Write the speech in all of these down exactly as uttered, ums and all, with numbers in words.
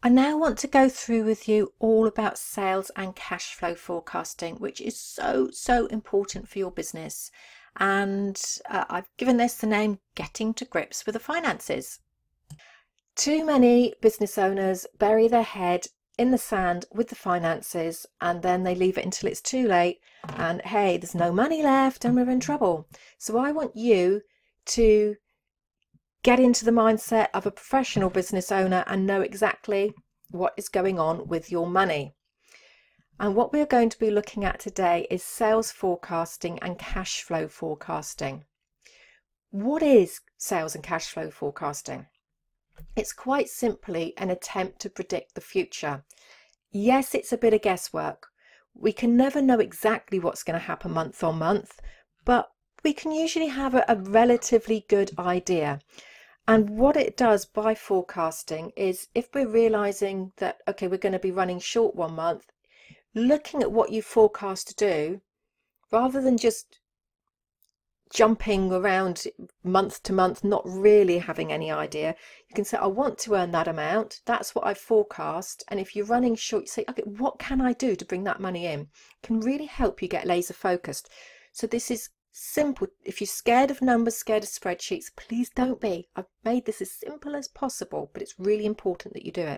I now want to go through with you all about sales and cash flow forecasting, which is so, so important for your business. And uh, I've given this the name Getting to Grips with the Finances. Too many business owners bury their head in the sand with the finances, and then they leave it until it's too late and hey, there's no money left and we're in trouble. So I want you to get into the mindset of a professional business owner and know exactly what is going on with your money. And what we're going to be looking at today is sales forecasting and cash flow forecasting. What is sales and cash flow forecasting? It's quite simply an attempt to predict the future. Yes, it's a bit of guesswork. We can never know exactly what's going to happen month on month, but we can usually have a, a relatively good idea. And what it does by forecasting is, if we're realizing that, okay, we're going to be running short one month, looking at what you forecast to do, rather than just jumping around month to month, not really having any idea, you can say, I want to earn that amount. That's what I forecast. And if you're running short, you say, okay, what can I do to bring that money in? It can really help you get laser focused. So this is simple. If you're scared of numbers, scared of spreadsheets, please don't be. I've made this as simple as possible, but it's really important that you do it.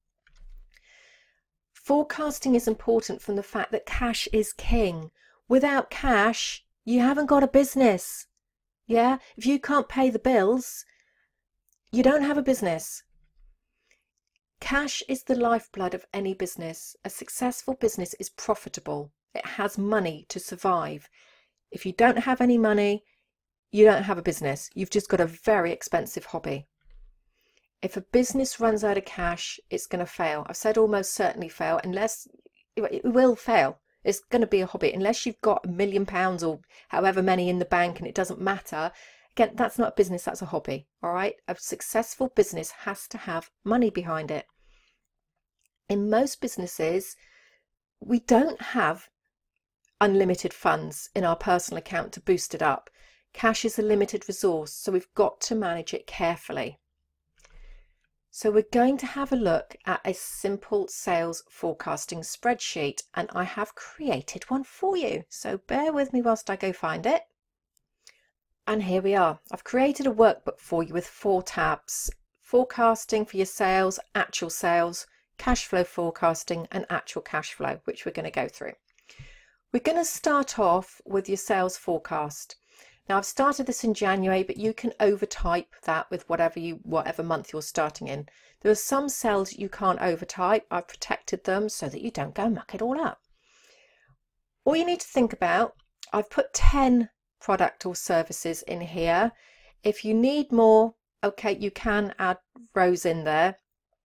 Forecasting is important from the fact that cash is king. Without cash, you haven't got a business. Yeah, if you can't pay the bills, you don't have a business. Cash is the lifeblood of any business. A successful business is profitable. It has money to survive. If you don't have any money, you don't have a business. You've just got a very expensive hobby. If a business runs out of cash, it's going to fail. I've said almost certainly fail, unless it will fail. It's going to be a hobby. Unless you've got a million pounds or however many in the bank and it doesn't matter. Again, that's not a business, that's a hobby. All right. A successful business has to have money behind it. In most businesses, we don't have unlimited funds in our personal account to boost it up. Cash is a limited resource, so we've got to manage it carefully. So we're going to have a look at a simple sales forecasting spreadsheet, and I have created one for you. So bear with me whilst I go find it. And here we are. I've created a workbook for you with four tabs: forecasting for your sales, actual sales, cash flow forecasting, and actual cash flow, which we're going to go through. We're going to start off with your sales forecast. Now, I've started this in January, but you can overtype that with whatever you whatever month you're starting in. There are some cells you can't overtype. I've protected them so that you don't go muck it all up. All you need to think about, I've put ten product or services in here. If you need more, okay, you can add rows in there.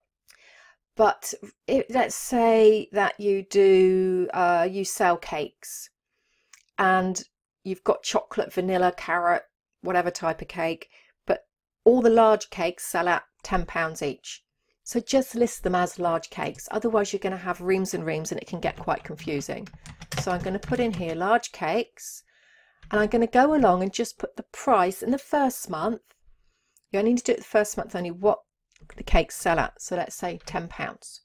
But it, let's say that you do, uh, you sell cakes and you've got chocolate, vanilla, carrot, whatever type of cake, but all the large cakes sell at ten pounds each. So just list them as large cakes. Otherwise, you're going to have reams and reams and it can get quite confusing. So I'm going to put in here large cakes, and I'm going to go along and just put the price in the first month. You only need to do it the first month, only what the cakes sell at. So let's say ten pounds.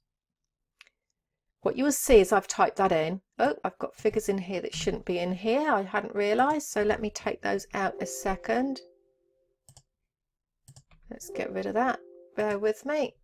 What you will see is I've typed that in. Oh, I've got figures in here that shouldn't be in here. I hadn't realised. So let me take those out a second. Let's get rid of that. Bear with me.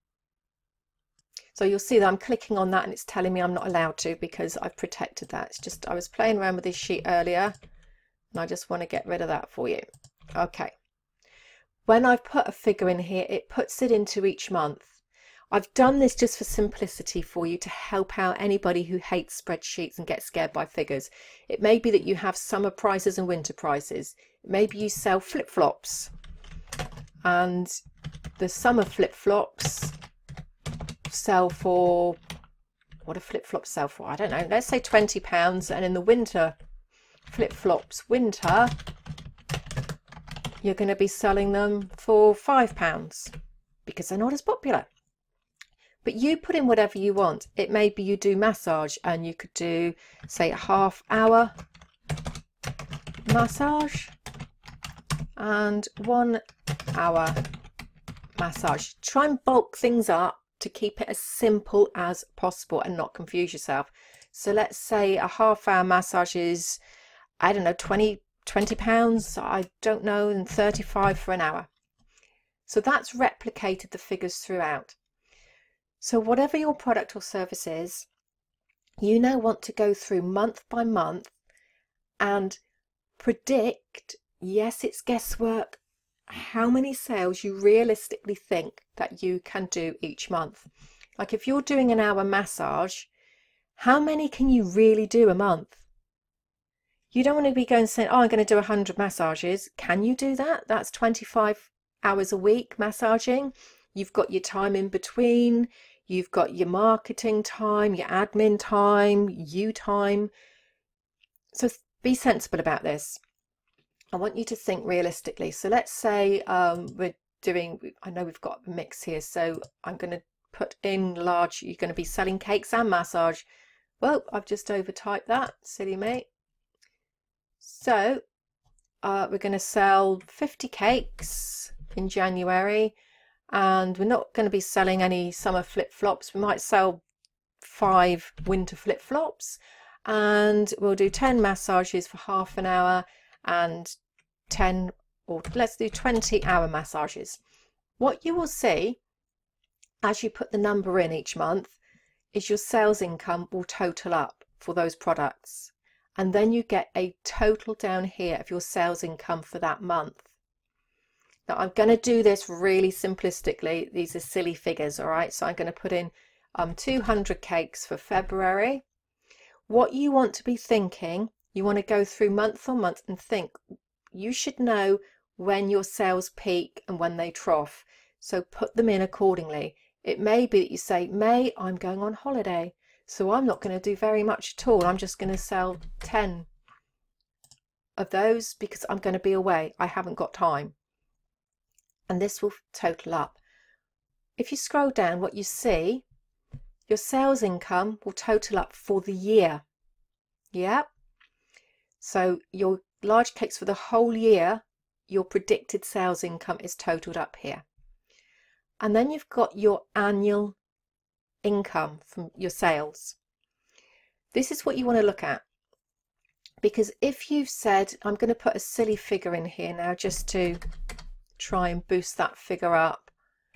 So you'll see that I'm clicking on that and it's telling me I'm not allowed to because I've protected that. It's just I was playing around with this sheet earlier and I just want to get rid of that for you. Okay. When I've put a figure in here, it puts it into each month. I've done this just for simplicity for you to help out anybody who hates spreadsheets and gets scared by figures. It may be that you have summer prices and winter prices. Maybe you sell flip-flops and the summer flip-flops sell for, what do flip-flops sell for? I don't know. Let's say twenty pounds, and in the winter flip-flops winter, you're going to be selling them for five pounds because they're not as popular. But you put in whatever you want. It may be you do massage and you could do, say, a half hour massage and one hour massage. Try and bulk things up to keep it as simple as possible and not confuse yourself. So let's say a half hour massage is, I don't know, twenty, twenty pounds, I don't know, and thirty-five for an hour. So that's replicated the figures throughout. So whatever your product or service is, you now want to go through month by month and predict, yes, it's guesswork, how many sales you realistically think that you can do each month. Like if you're doing an hour massage, how many can you really do a month? You don't want to be going saying, oh, I'm going to do one hundred massages. Can you do that? That's twenty-five hours a week massaging. You've got your time in between. You've got your marketing time, your admin time, you time. So be sensible about this. I want you to think realistically. So let's say um, we're doing, I know we've got a mix here, so I'm going to put in large, you're going to be selling cakes and massage. Well, I've just overtyped that, silly mate. So uh, we're going to sell fifty cakes in January, and we're not going to be selling any summer flip-flops. We might sell five winter flip-flops, and we'll do ten massages for half an hour and ten, or let's do twenty hour massages. What you will see as you put the number in each month is your sales income will total up for those products, and then you get a total down here of your sales income for that month. Now I'm going to do this really simplistically. These are silly figures, all right? So I'm going to put in um, two hundred cakes for February. What you want to be thinking, you want to go through month on month and think, you should know when your sales peak and when they trough. So put them in accordingly. It may be that you say, May, I'm going on holiday, so I'm not going to do very much at all. I'm just going to sell ten of those because I'm going to be away. I haven't got time. And this will total up. If you scroll down, what you see, your sales income will total up for the year. Yeah. So your large cakes for the whole year, your predicted sales income is totaled up here. And then you've got your annual income from your sales. This is what you want to look at. Because if you've said, I'm going to put a silly figure in here now just to try and boost that figure up.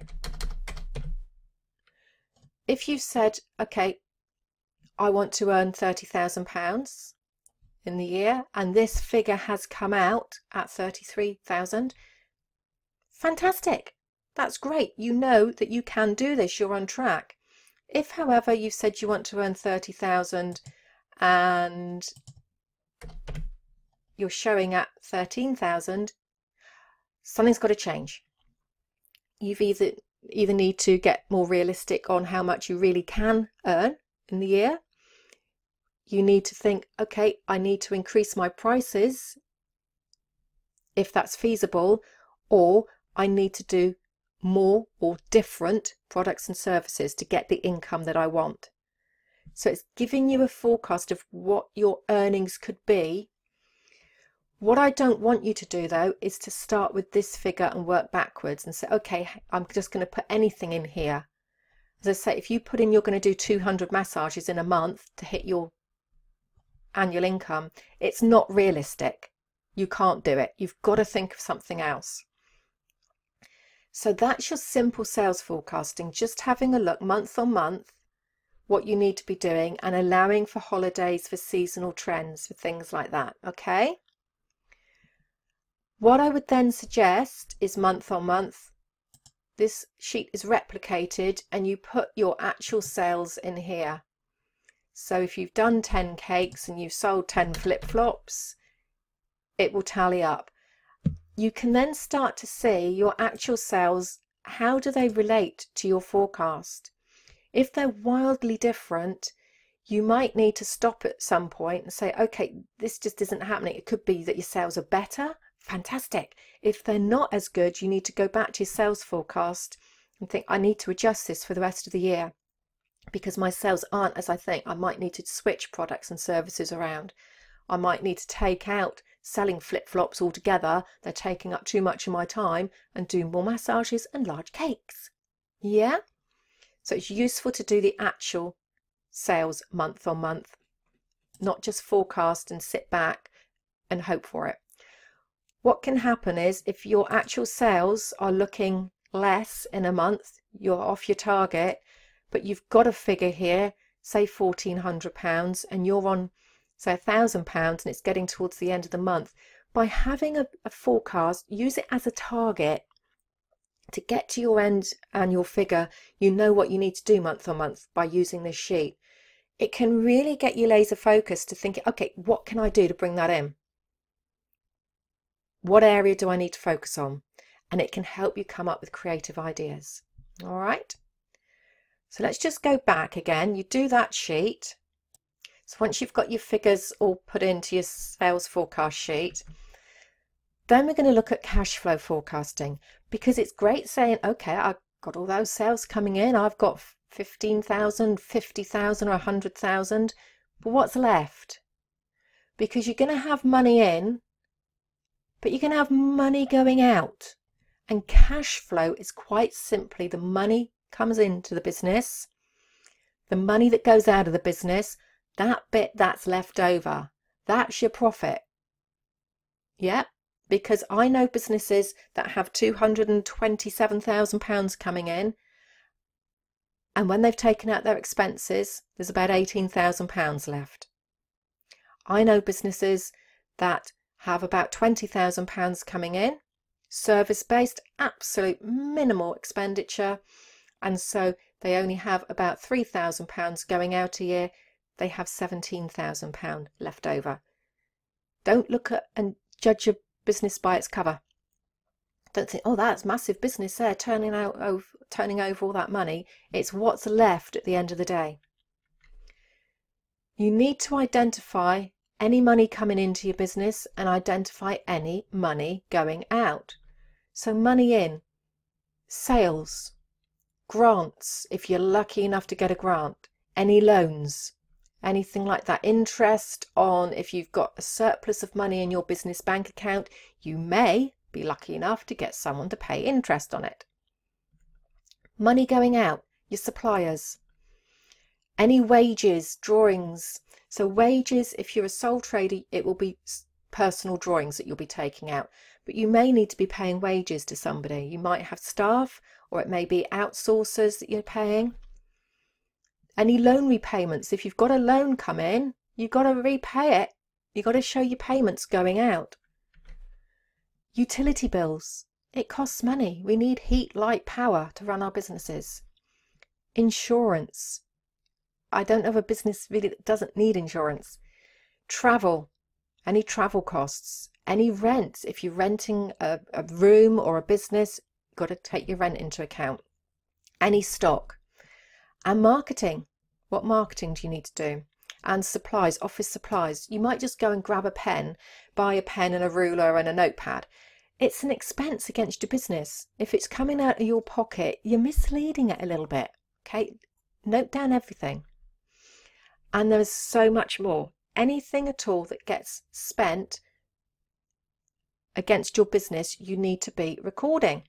If you said, okay, I want to earn thirty thousand pounds in the year, and this figure has come out at thirty-three thousand, fantastic. That's great. You know that you can do this. You're on track. If, however, you said you want to earn thirty thousand and you're showing at thirteen thousand, something's got to change. You've either either need to get more realistic on how much you really can earn in the year. You need to think, okay, I need to increase my prices if that's feasible, or I need to do more or different products and services to get the income that I want. So it's giving you a forecast of what your earnings could be. What I don't want you to do though is to start with this figure and work backwards and say, okay, I'm just going to put anything in here. As I say, if you put in you're going to do two hundred massages in a month to hit your annual income, it's not realistic. You can't do it. You've got to think of something else. So that's your simple sales forecasting, just having a look month on month what you need to be doing and allowing for holidays, for seasonal trends, for things like that. Okay. What I would then suggest is month on month, this sheet is replicated and you put your actual sales in here. So if you've done ten cakes and you've sold ten flip-flops, it will tally up. You can then start to see your actual sales. How do they relate to your forecast? If they're wildly different, you might need to stop at some point and say, okay, this just isn't happening. It could be that your sales are better. Fantastic. If they're not as good, you need to go back to your sales forecast and think, I need to adjust this for the rest of the year because my sales aren't as I think. I might need to switch products and services around. I might need to take out selling flip-flops altogether. They're taking up too much of my time, and do more massages and large cakes. Yeah? So it's useful to do the actual sales month on month, not just forecast and sit back and hope for it. What can happen is if your actual sales are looking less in a month, you're off your target, but you've got a figure here, say fourteen hundred pounds, and you're on, say, one thousand pounds, and it's getting towards the end of the month. By having a, a forecast, use it as a target to get to your end annual figure. You know what you need to do month on month by using this sheet. It can really get you laser focused to think, okay, what can I do to bring that in? What area do I need to focus on? And it can help you come up with creative ideas. All right. So let's just go back again. You do that sheet. So once you've got your figures all put into your sales forecast sheet, then we're going to look at cash flow forecasting, because it's great saying, okay, I've got all those sales coming in. I've got fifteen thousand, fifty thousand or one hundred thousand, but what's left? Because you're going to have money in, but you're going to have money going out. And cash flow is quite simply the money comes into the business, the money that goes out of the business, that bit that's left over, that's your profit. Yeah, because I know businesses that have two hundred twenty-seven thousand pounds coming in, and when they've taken out their expenses, there's about eighteen thousand pounds left. I know businesses that have about twenty thousand pounds coming in, service-based, absolute minimal expenditure, and so they only have about three thousand pounds going out a year. They have seventeen thousand pounds left over. Don't look at and judge a business by its cover. Don't think, oh, that's massive business there, turning out over, turning over all that money. It's what's left at the end of the day. You need to identify any money coming into your business and identify any money going out. So money in, sales, grants, if you're lucky enough to get a grant, any loans, anything like that, interest on, if you've got a surplus of money in your business bank account, you may be lucky enough to get someone to pay interest on it. Money going out, your suppliers, any wages, drawings. So wages, if you're a sole trader, it will be personal drawings that you'll be taking out, but you may need to be paying wages to somebody. You might have staff, or it may be outsourcers that you're paying. Any loan repayments, if you've got a loan come in, you've got to repay it. You've got to show your payments going out. Utility bills, it costs money. We need heat, light, power to run our businesses. Insurance, I don't know of a business really that doesn't need insurance. Travel, any travel costs, any rent. If you're renting a, a room or a business, you've got to take your rent into account. Any stock. And marketing. What marketing do you need to do? And supplies, office supplies. You might just go and grab a pen, buy a pen and a ruler and a notepad. It's an expense against your business. If it's coming out of your pocket, you're misleading it a little bit. Okay, note down everything. And there's so much more. Anything at all that gets spent against your business, you need to be recording.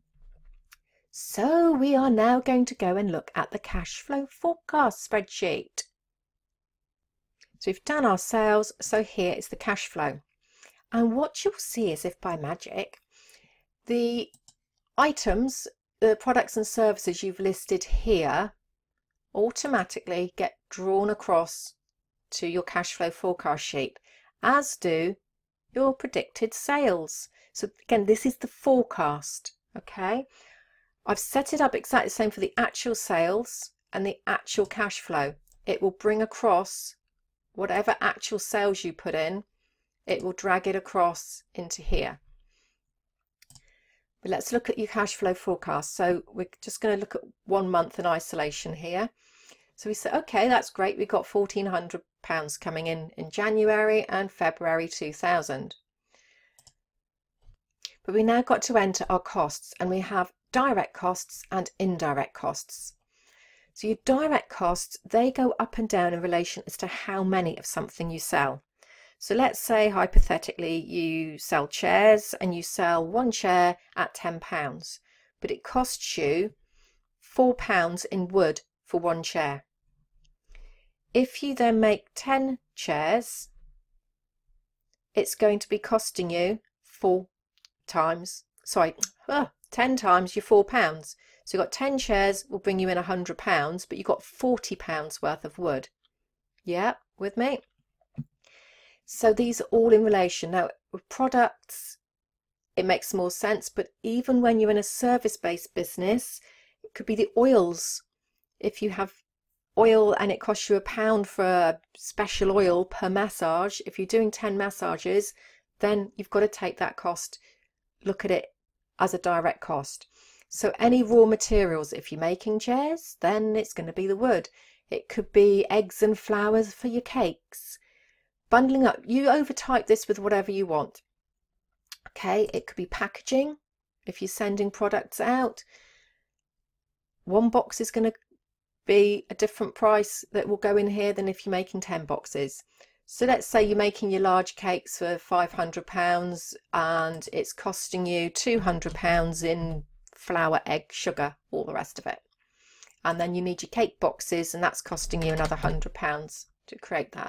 So we are now going to go and look at the cash flow forecast spreadsheet. So we've done our sales, so here is the cash flow. And what you'll see is, if by magic, the items, the products and services you've listed here automatically get drawn across to your cash flow forecast sheet, as do your predicted sales. So again, this is the forecast. Okay, I've set it up exactly the same for the actual sales and the actual cash flow. It will bring across whatever actual sales you put in, it will drag it across into here. But let's look at your cash flow forecast. So we're just going to look at one month in isolation here. So we say, okay, that's great. We've got fourteen hundred pounds coming in in January and February two thousand. But we now got to enter our costs, and we have direct costs and indirect costs. So your direct costs, they go up and down in relation as to how many of something you sell. So let's say hypothetically you sell chairs and you sell one chair at ten pounds, but it costs you four pounds in wood for one chair. If you then make ten chairs, it's going to be costing you four times, sorry, oh, ten times your four pounds. So you've got ten chairs will bring you in a hundred pounds, but you've got forty pounds worth of wood. Yeah, with me? So these are all in relation. Now with products, it makes more sense, but even when you're in a service-based business, it could be the oils. If you have oil and it costs you a pound for a special oil per massage, if you're doing ten massages, then you've got to take that cost, look at it as a direct cost. So any raw materials, if you're making chairs, then it's going to be the wood. It could be eggs and flowers for your cakes. Bundling up, you overtype this with whatever you want. Okay, it could be packaging. If you're sending products out, one box is going to be a different price that will go in here than if you're making ten boxes. So let's say you're making your large cakes for five hundred pounds and it's costing you two hundred pounds in flour, egg, sugar, all the rest of it. And then you need your cake boxes and that's costing you another one hundred pounds to create that.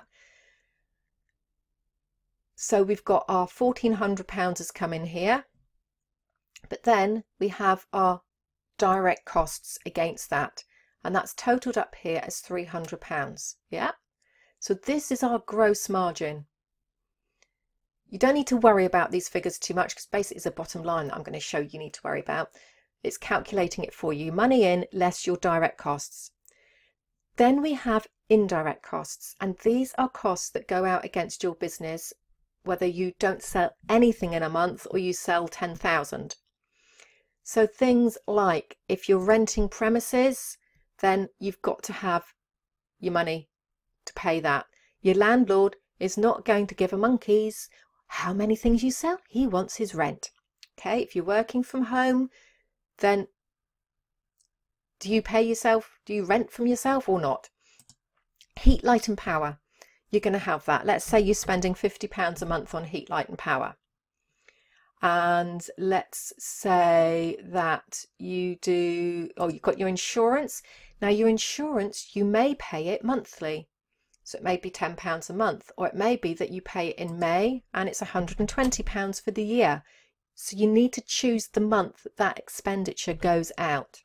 So we've got our fourteen hundred pounds has come in here, but then we have our direct costs against that, and that's totaled up here as three hundred pounds. Yeah, so this is our gross margin. You don't need to worry about these figures too much because basically it's a bottom line that I'm going to show you need to worry about. It's calculating it for you, money in less your direct costs. Then we have indirect costs, and these are costs that go out against your business whether you don't sell anything in a month or you sell ten thousand. So things like if you're renting premises, then you've got to have your money to pay that. Your landlord is not going to give a monkey's how many things you sell. He wants his rent. Okay, if you're working from home, then do you pay yourself? Do you rent from yourself or not? Heat, light and power. You're going to have that. Let's say you're spending fifty pounds a month on heat, light and power. And let's say that you do, oh, you've got your insurance. Now your insurance, you may pay it monthly. So it may be ten pounds a month, or it may be that you pay it in May and it's one hundred and twenty pounds for the year. So you need to choose the month that that expenditure goes out.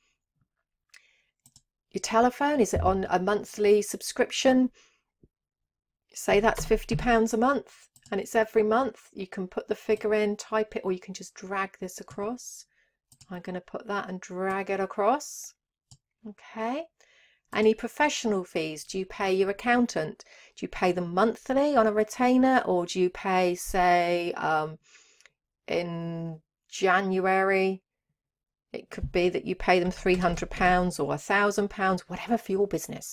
Your telephone, is it on a monthly subscription? Say that's fifty pounds a month and it's every month. You can put the figure in, type it, or you can just drag this across. I'm going to put that and drag it across. Okay. Any professional fees? Do you pay your accountant? Do you pay them monthly on a retainer, or do you pay, say, um, in January? It could be that you pay them three hundred pounds or one thousand pounds, whatever for your business.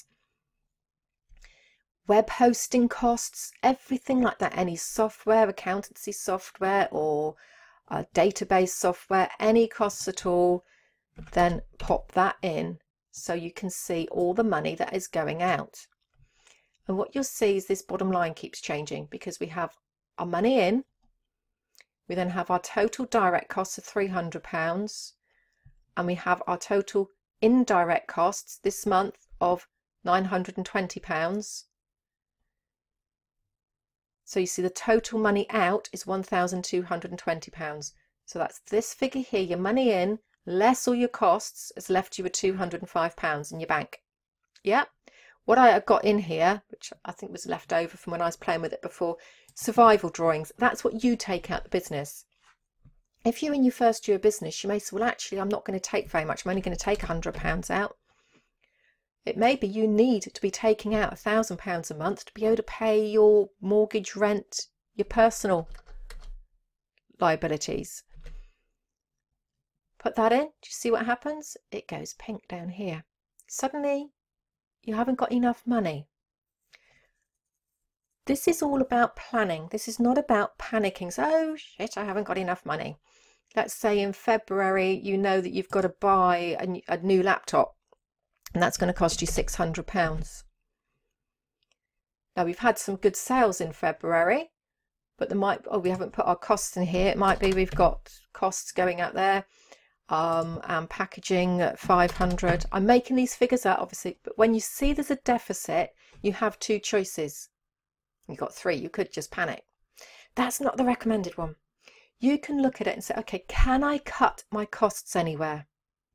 Web hosting costs, everything like that, any software, accountancy software or uh, database software, any costs at all, then pop that in so you can see all the money that is going out. And what you'll see is this bottom line keeps changing because we have our money in, we then have our total direct costs of three hundred pounds, and we have our total indirect costs this month of nine hundred and twenty pounds. So you see the total money out is one thousand two hundred and twenty pounds. So that's this figure here, your money in, less all your costs, has left you with two hundred and five pounds in your bank. Yeah. What I got in here, which I think was left over from when I was playing with it before, survival drawings. That's what you take out the business. If you're in your first year of business, you may say, well, actually, I'm not going to take very much. I'm only going to take one hundred pounds out. It may be you need to be taking out one thousand pounds a month to be able to pay your mortgage, rent, your personal liabilities. Put that in. Do you see what happens? It goes pink down here. Suddenly, you haven't got enough money. This is all about planning. This is not about panicking. So, oh, shit, I haven't got enough money. Let's say in February, you know that you've got to buy a, a new laptop. And that's going to cost you six hundred pounds. Now we've had some good sales in February, but there might, oh, we haven't put our costs in here. It might be we've got costs going out there. um, and packaging at five hundred. I'm making these figures up, obviously, but when you see there's a deficit, you have two choices. You've got three. You could just panic. That's not the recommended one. You can look at it and say, okay, can I cut my costs anywhere?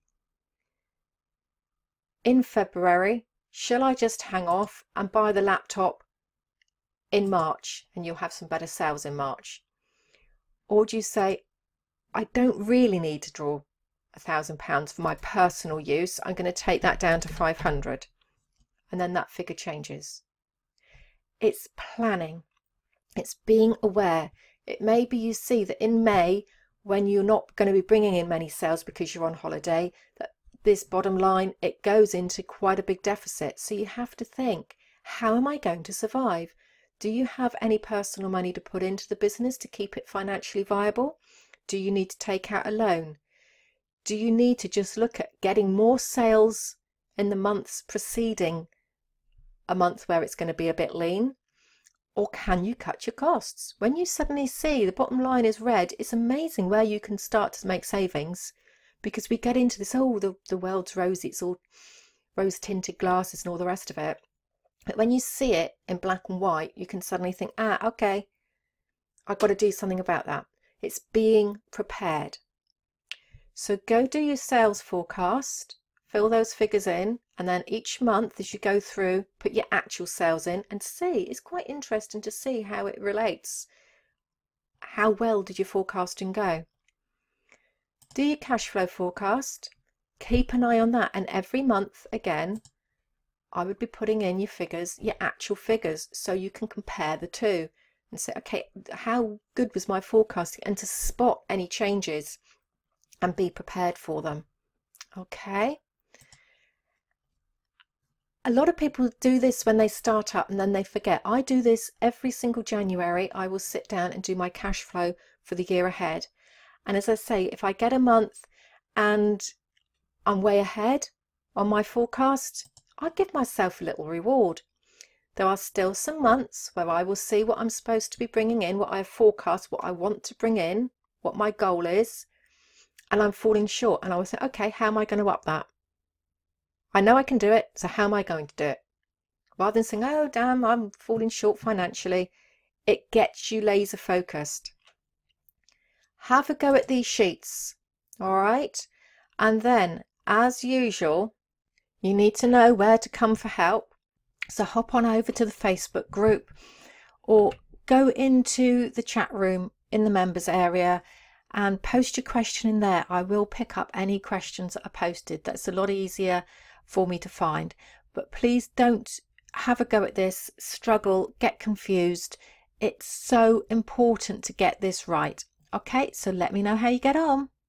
In February, shall I just hang off and buy the laptop in March and you'll have some better sales in March? Or do you say, I don't really need to draw a thousand pounds for my personal use. I'm going to take that down to five hundred, and then that figure changes. It's planning. It's being aware. It may be you see that in May, when you're not going to be bringing in many sales because you're on holiday, that this bottom line, it goes into quite a big deficit. So you have to think, how am I going to survive? Do you have any personal money to put into the business to keep it financially viable? Do you need to take out a loan? Do you need to just look at getting more sales in the months preceding a month where it's going to be a bit lean? Or can you cut your costs? When you suddenly see the bottom line is red, it's amazing where you can start to make savings, because we get into this, oh, the, the world's rosy, it's all rose tinted glasses and all the rest of it. But when you see it in black and white, you can suddenly think, ah, okay, I've got to do something about that. It's being prepared. So go do your sales forecast, fill those figures in, and then each month as you go through, put your actual sales in and see. It's quite interesting to see how it relates. How well did your forecasting go? Do your cash flow forecast. Keep an eye on that, and every month again, I would be putting in your figures, your actual figures, so you can compare the two and say, okay, how good was my forecasting, and to spot any changes and be prepared for them. Okay. A lot of people do this when they start up and then they forget. I do this every single January. I will sit down and do my cash flow for the year ahead. And as I say, if I get a month and I'm way ahead on my forecast, I give myself a little reward. There are still some months where I will see what I'm supposed to be bringing in, what I forecast, what I want to bring in, what my goal is, and I'm falling short. And I will say, okay, how am I going to up that? I know I can do it, so how am I going to do it? Rather than saying, oh, damn, I'm falling short financially, it gets you laser focused. Have a go at these sheets, all right? And then, as usual, you need to know where to come for help. So hop on over to the Facebook group or go into the chat room in the members area and post your question in there. I will pick up any questions that are posted. That's a lot easier for me to find. But please don't have a go at this, struggle, get confused. It's so important to get this right. Okay, so let me know how you get on.